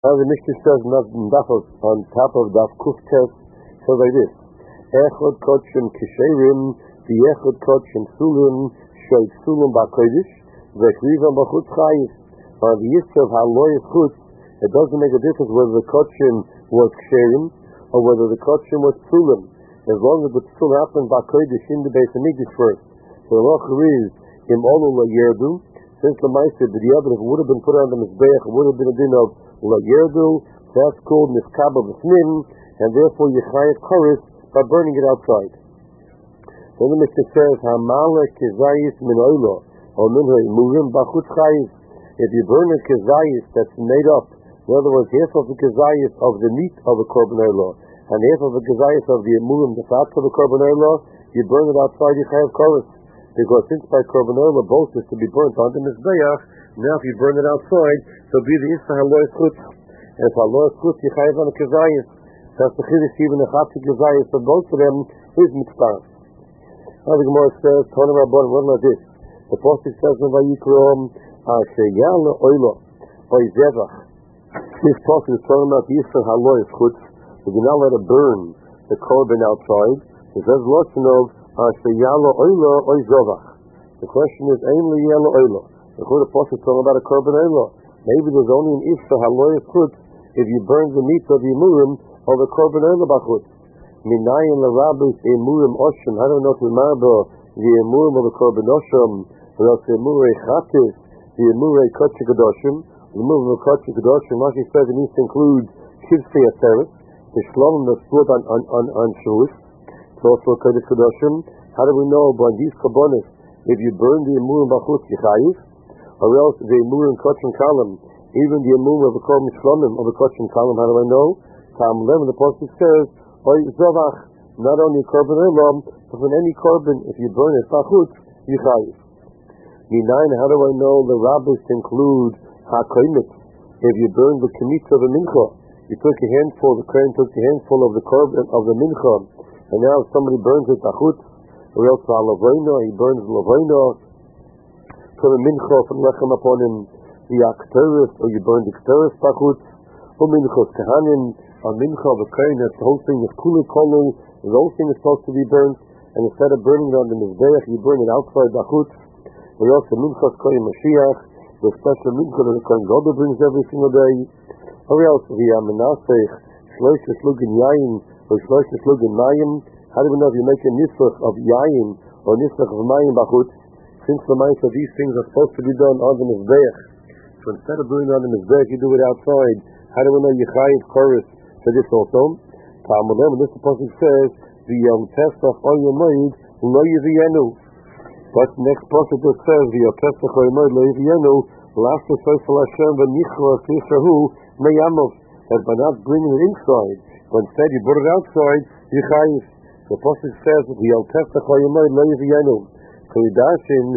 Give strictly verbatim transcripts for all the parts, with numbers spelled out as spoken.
Now the Mishnah says on top of Daf Kuftes, so like this: Echad Kodshim Kisherim, the Echad Kodshim Sulim, Shoy Sulim Bakodesh, Vekrivam Bachutz Chayis. On the issue of Haloy Chutz, it doesn't make a difference whether the Kodshim was Kisherim or whether the Kodshim was Sulim, as long as the Sul happened Bakodesh in the Beis Hamikdash first. So the Loch is Im Olu La Yerdu, since the Meister, the Yavrik would have been put on the Mizbeach, would have been a din of La Yerdu, that's called Miskab of Snim, and therefore Yechayat Choris by burning it outside. Then the Mishnah says, Hamalek Kezayis Min Oilo, or Minha Murim Bachutz Chayis. If you burn a Kezayis that's made up, in other words, half of the Kezayis of the meat of the Korban Oilo, and half of the Kezayis of the Murim, the fat of the Korban Oilo, you burn it outside Yechayat Choris. Because since by Korban Oilo both is to be burnt on the Mizbeach, now if you burn it outside, so be the Issa Haloy Chutz. And if Haloy Chutz, you chayav on a Kezayis. That's the Chiddush, even the Chatzi Kezayis of both of them is mitzvah. Now the Gemara says, Tony Rabban, what about this? The Pasuk says in Vayikrom, Asher Yal Oilo, Oy Zevach. This Pasuk is talking about the Issa Haloy Chutz. We do not let it burn the Korban outside. It says, Lashon of Asher Yal Oilo, Oy Zevach. The question is, Ein Li Yal Oilo. The Pasuk is talking about a Korban Oilo. Maybe there's only an Issa Haloy Chutz if you burn the meat of the Emurim of the Korban Oilo Bachutz. Minayin L'Rabbis Emurim Oshim. How do we know to remember the Emurim of the Korban Oshim? Or else the Emurei Chatis, the Emurei Kotche Kedoshim. The Emurim of Kotche Kedoshim, Rashi says it needs to include Shivsei Aseres, the Shlomim that's put on, on, on, on Shavuos. It's also Kodesh Kedoshim. How do we know by these Kabbonis, if you burn the Emurim Bachutz, Yechayiv? Or else the Emurim Kotchim Kalam, even the Emurim of the Korban Shlomim of the Kotchim Kalam, how do I know? Tam eleven, the Pasuk says, Oy Zavach, not only Korban Olam, but from any Korban, if you burn it, Bachutz, Yichayiv. Minayin, how do I know the rabbis include HaKoimit? If you burn the Kemitz of the Mincha, you took a handful, the Kohen took a handful of the Korban of the Mincha, and now if somebody burns it, Bachutz, or else Lavoino, he burns Lavoino, for the mincha from lechem upon him, the akteris, or you burn the akteris bachutz, or minchos kahanim, or mincha of a kohen, that's the whole thing is kulu kolu, the whole thing is supposed to be burnt, and instead of burning it on the mizbeach, you burn it outside bachutz, or else the minchos kohen Mashiach, the special mincha that the kohen Gadol brings every single day, or else the amenasech, shlosh slugin yayin, or shlosh slugin mayim. How do we know if you make a nisach of yayin, or nisach of mayim bachutz? Since the minds of these things are supposed to be done on the Mizbeach, so instead of doing it on the Mizbeach, you do it outside. How do we know Yechayiv chorus for this also? Talmudem, this the Pasuk says, the Yom Pesach or Yomayid lo yiviyenu. But the next Pasuk that says, the Yom Pesach or Yomayid lo yiviyenu, last the Sefer Hashem v'nichra tishahu meyamov, that by not bringing it inside, but instead you put it outside, Yechayiv. The Pasuk says, the Yom Pesach or Yomayid lo yiviyenu. Anything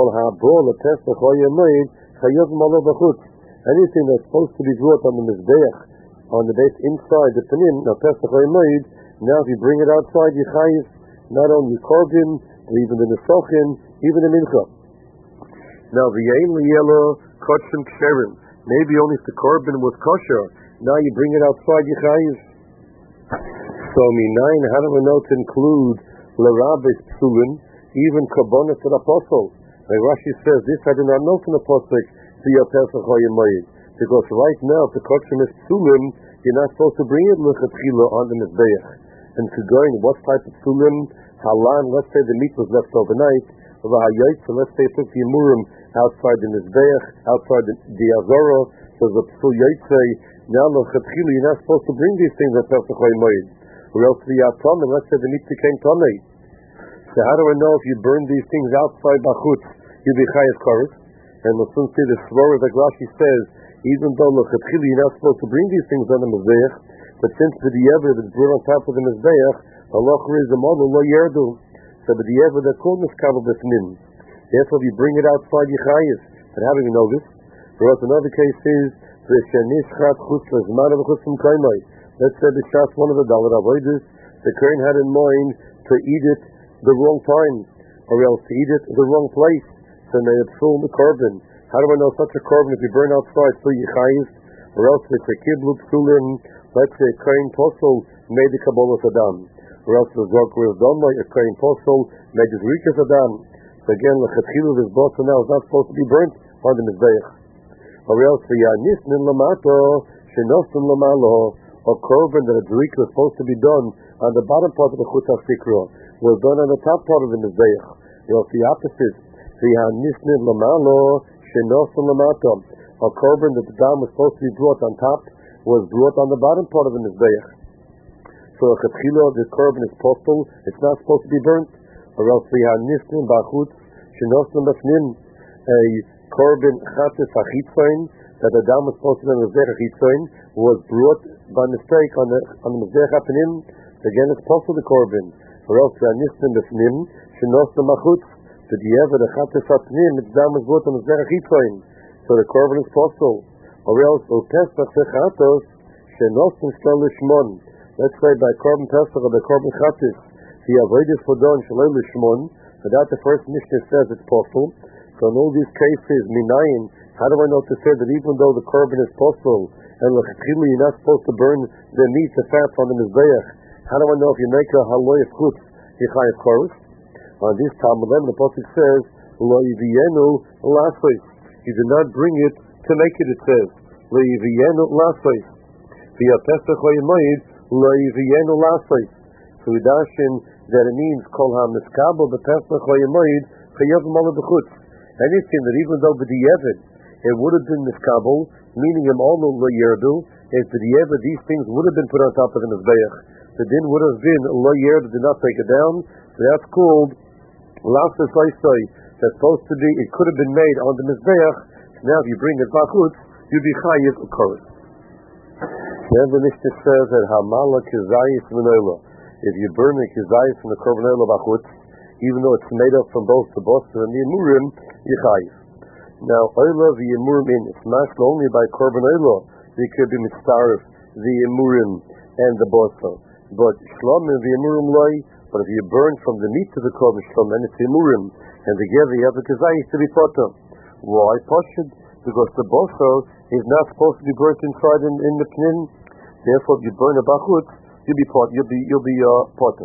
that's supposed to be brought on the Mizbeach, on the base inside the Panim, now Pesach Hayimid, now if you bring it outside, you chayiv not only Korban, but even the Nesachim, even the Mincha. Now the Yein Liyelo Kotchim Ksherim, maybe only if the Korban was kosher, now you bring it outside, you chayiv. So Minayin, how do we know to include L'Rabbis Psulim, even Kabbonis to the Apostle? Like Rashi says, this I do not know from the Pasuk to your Pesach or your Moed. Because right now, if the Kotchim is Psulim, you're not supposed to bring it L'Chatchila on the Mizbeach. And to going, what type of Psulim? Halan, let's say the meat was left overnight, or the Hayayt, so let's say it took the Emurim outside the Mizbeach, outside the, the Azorah, so the Psul Yaitse, now L'Chatchila, you're not supposed to bring these things at Pesach or your Moed. Or else the Yatom, and let's say the meat became Tomei. So how do I know if you burn these things outside Bachutz, you be chayav chorus? And we'll soon see the Svorah that Rashi says, even though l'chatchila you're not supposed to bring these things on the Mizbeach, but since the Di'ever that's brought on top of the Mizbeach, Allah is the model lo yerdu. So the Di'ever that called miskabel b'snim. Therefore, if you bring it outside, you chayav. But how do we know this? For us, another case is v'shenishchat chutz lezman v'chutz m'kaymai. Let's say the shas one of the Dalet Avodas, the Kohen had in mind to eat it the wrong time, or else to eat it the wrong place, so may it fill the Korban. How do I know such a Korban if you burn outside, so you chayiv? or else if a kiblu psulim, let's say a kohen posel made the kabbalah adam, or else the zok was done by a kohen posel made his rikas adam. So again, the chetchilu of his bosa now is not supposed to be burnt on the mizbeach. Or else the yanisnin lamato shenostin lamalo, a korban that a zrika was supposed to be done on the bottom part of the chutz hasikra was done on the top part of the mizbeach. Or else the opposite, the yanisnin lamalo shenostin lamato, a korban that the dam was supposed to be brought on top was brought on the bottom part of the mizbeach. So a chetchilu of the korban is postal, it's not supposed to be burnt. Or else the yanisnin bachutz shenostin bafnim, a korban chatis achitzain that the dam was supposed to be on the mizbeach achitzain was brought by mistake on the on the mizbeach hapanim. Again, it's postal the korban. Or else the yanisnin bafnim shenostin bachutz, the dieva the chatis hapnim, the dam was brought on the mizbeach achitzain, so the korban is postal. Or else o pesach sechatos shenostin shlo lishmon. Let's say by korban pesach or by korban chatis the avodas for don shlo lishmon. So that the first Mishnah says it's postal. So in all these cases, minayin, how do I know to say that even though the korban is postal and l'chitchilu you're not supposed to burn the meat, the fat on the mizbeach? How do I know if you make a haloy of chutz, you chayav chorus? On this Talmud eleven, the pasuk says, lo yiviyenu lasois. You do not bring it to make it. It says, lo yiviyenu lasois. V'ya pesach ho'yemoid, lo yiviyenu lasois. So we dashin that it means kol ha-miskabel b'pesach ho'yemoid chayav malo b'chutz. Anything that even though b'di'evid it would have been miskabel, meaning him all lo yerdu, if b'di'evid these things would have been put on top of the mizbeach, the din would have been lo yerdu, did not take it down. So that's called lasas oisoi. That's supposed to be, it could have been made on the mizbeach. So now if you bring it bachutz, you'd be chayiv ukoros. Then the Mishnah says that hamala kizayis menola. If you burn the kizayis from the korban olah bachutz, even though it's made up from both the boster and the emurim, yichayiv. Now, olah the emurim in, it's mashed only by korban olah. They could be mitzaref, the emurim and the boster. But shlom and the emurim loy, but if you burn from the meat to the korban shlom, then it's the emurim. And together you have the kizayis to be potter. Why potter? Because the boster is not supposed to be burnt inside in, in the pnin. Therefore, if you burn a bachutz, you'll be pot, you'll be, you'll be uh, potter.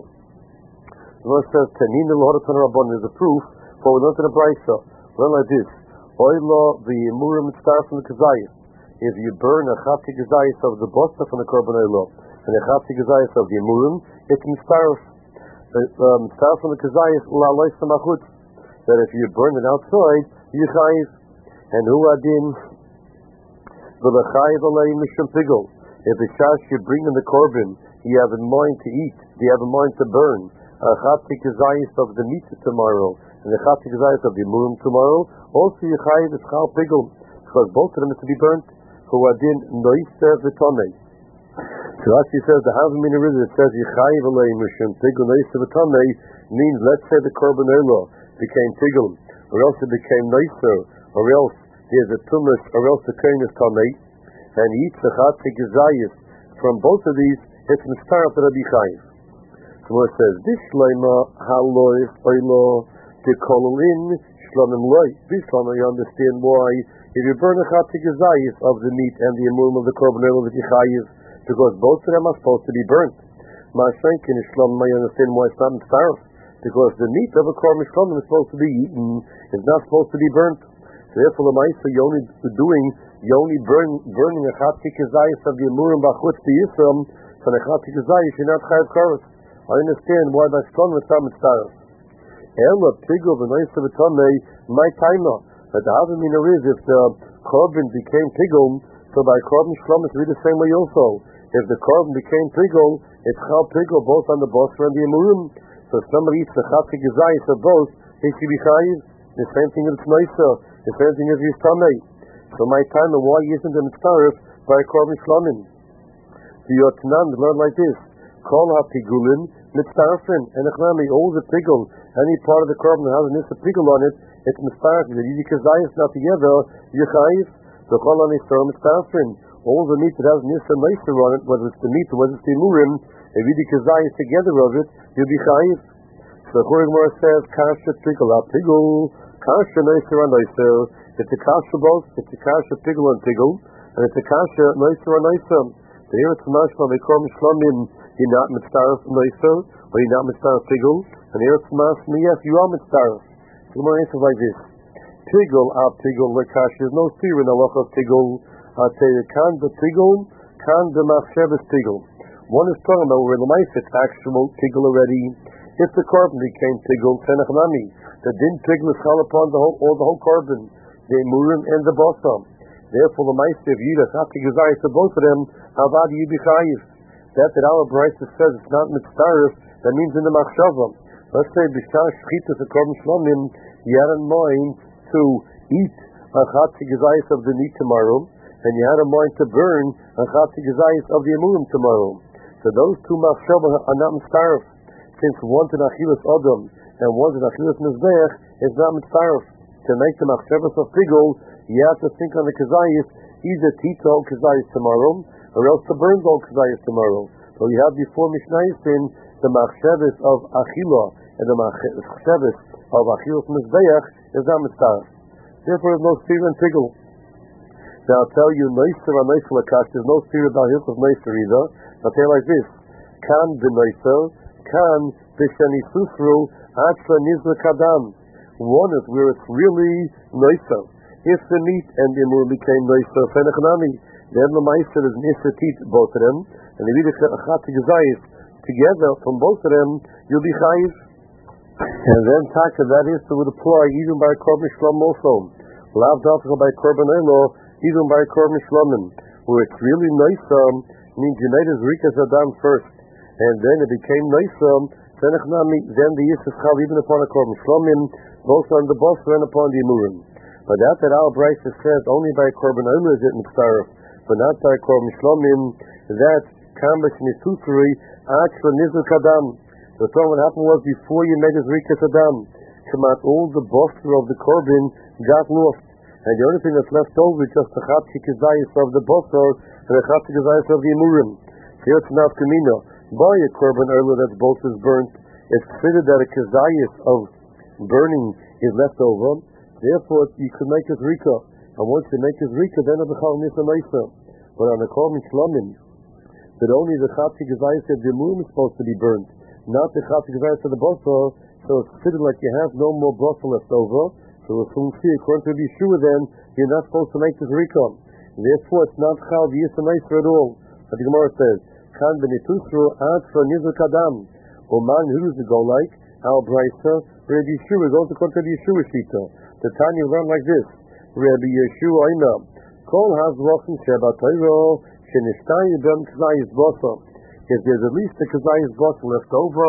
The verse says, Tanina l'hodatan rabban is a proof for we learned in the Brisa. Learn like this: Oila the emurim starts from the kazayis. If you burn a chati kazayis of the bosta from the korban olah and a chati kazayis of the emurim, it's mitzaref. Um, starts from the kazayis la lois samachutz. That if you burn it outside, you chayiv. And hu adin v'lechayiv alei mishum pigol. If the shash you bring in the korban, you have in mind to eat, you have in mind to burn. A chati kazayis of the meat tomorrow, and the chati kazayis of the emurim tomorrow, also you chayiv is chal pigul, because both of them is to be burnt. Who adin noiser v'tomei. So Rashi says the Havamina Rizah says you chayiv alei mishum pigul noiser v'tomei means let's say the korban olah became pigul, or else it became noiser, or else there's a tumas, or else the kohen is tomei, and he eats the chati kazayis from both of these, it's mitzaref that be chayiv. So it says, this shleima halois oilo dekololin shlomim loy. This shleima, you understand why if you burn a chati kazayis of the meat and the emurim of the korban olah that you chayiv, because both of them are supposed to be burnt. Ma'ashenkin is shlomim, you understand why it's not mitzaref, because the meat of a korban shlomim is supposed to be eaten, it's not supposed to be burnt. So therefore, the ma'isa you're only doing, you only burn, burning a chati kazayis of the emurim b'chutz b'yisram, from a chati kazayis you're not chayiv karos. I understand why by strong with some mitzaref. Ela pigul v'noisa v'tomei my timer. But the Havamina is if the korban became pigul, so by korban shlom it's really the same way also. If the korban became pigul, it's chal pigul both on the boser and the emurim. So if somebody eats the chati kazayis of both, he should be chayiv. The same thing if it's noisa. The same thing if it's tomei. So my timer, why isn't the mitzaref by korban shlomim? The Yotnan learn like this. Kol ha-pigulin mitzarefin, and echnami, all the pigul, any part of the korban that has a nissa pigul on it, it's mitzarefin. The yidi kazayis not together, you chayiv. The kol ha-nisar mitzarefin, all the meat that has nissa meiser on it, whether it's the meat or whether it's the emurim, if yidi kazayis together of it, you'll be chayiv. So the Chorah Gemara says, kasha pigul ha-pigul, kasha meiser on meiser. It's a kasha both, it's a kasha pigul and pigul. And it's a kasha, noiser or noiser. The here it's mashma, they call Mishlomim, you're not mitzaref noiser, or you're not mitzaref tigul. And here it's mashma, yes, you are mitzaref. The Gemara answers like this. Tigul, ab tigul, le kasha, there's no fear in the loch of tigul. I'll tell you, kan the tigul, kan the machshavas tigul. One is talking about where the mice it's actual tigul already. If the carbon became tigul, tenachnami, the din tigul is called upon the whole, or the whole carbon, the emurim and the bossam. Therefore, the mice of Yida, chati gezayis to both of them, avad yibichayis. That that our Brisa says it's not mitzaref, that means in the machshava. Let's say b'shar shchitas a carbon shlomim, you had in mind to eat a chati gezayis of the meat tomorrow, and you had in mind to burn a chati gezayis of the emurim tomorrow. So those two machshava are not mitzaref. Since one's an achilas adam and one's an achilas mizbech, it's not mitzaref. To make the machshavas of tigul, you have to think on the kazayis, either tita al kazayis tomorrow, or else to burn all kazayis tomorrow. So you have before Mishnayis the machshavas of achila and the machshavas of achilas mizbech is not mitzaref. Therefore, there's no fear in tigul. Now I'll tell you, noiser or noiser lakash, there's no fear about hilch of noiser either. I'll tell you like this: kan b'noiser, kan b'shani susru, atzla nizla kadam. One is where it's really noiser. If the meat and the emur became noiser, fenachnami, then the meiser is an isatit, both of them, and if you read a chati gezayis together from both of them, you'll be chayiv. And then taka, that is to apply even by korban shlom also. Lav dafka by korban elo, even by korban shlomim, where it's really noiser, means you made his rikas adam first, and then it became noiser, fenachnami, then the yisrael chal even upon a korban shlomim, both on the boss and upon the emurim. But that that our Brisa says only by korban omer is it mitzaref, but not by korban shlomim, that kamash nisutri achla nizuk adam. The thing what happened was before you made his rikas adam, Shamat, all the bosser of the korban got lost, and the only thing that's left over is just the chatzi kazayis of the bosser and the chatzi kazayis of the emurim. Here it's not kamina. By a korban omer that's both is burnt, it's considered that a kazayis of burning is left over. Therefore, you could make his rika, and once you make his rika, then a bechal nisa meisa. But on the korban shlomim, that only the chatzi gezayis of the emurim is supposed to be burnt, not the chatzi gezayis of the bosser. So it's considered like you have no more bosser left over. So we'll soon see, according to Yeshua, then you're not supposed to make his rika. Therefore, it's not chal v'yisa meisa at all. But the Gemara says, kan b'nitusru ad for nizuk adam. Oman, who does it go like? Our Brisa, Rabbi Yeshua, goes according to the Yeshua Shita. The Tanya run like this: Rabbi Yeshua Oina, Kol Hazvachim Shabbatayro, Shenishtay Bem Kazayis Bosa. If there's at least a Kazayis Bosa left over,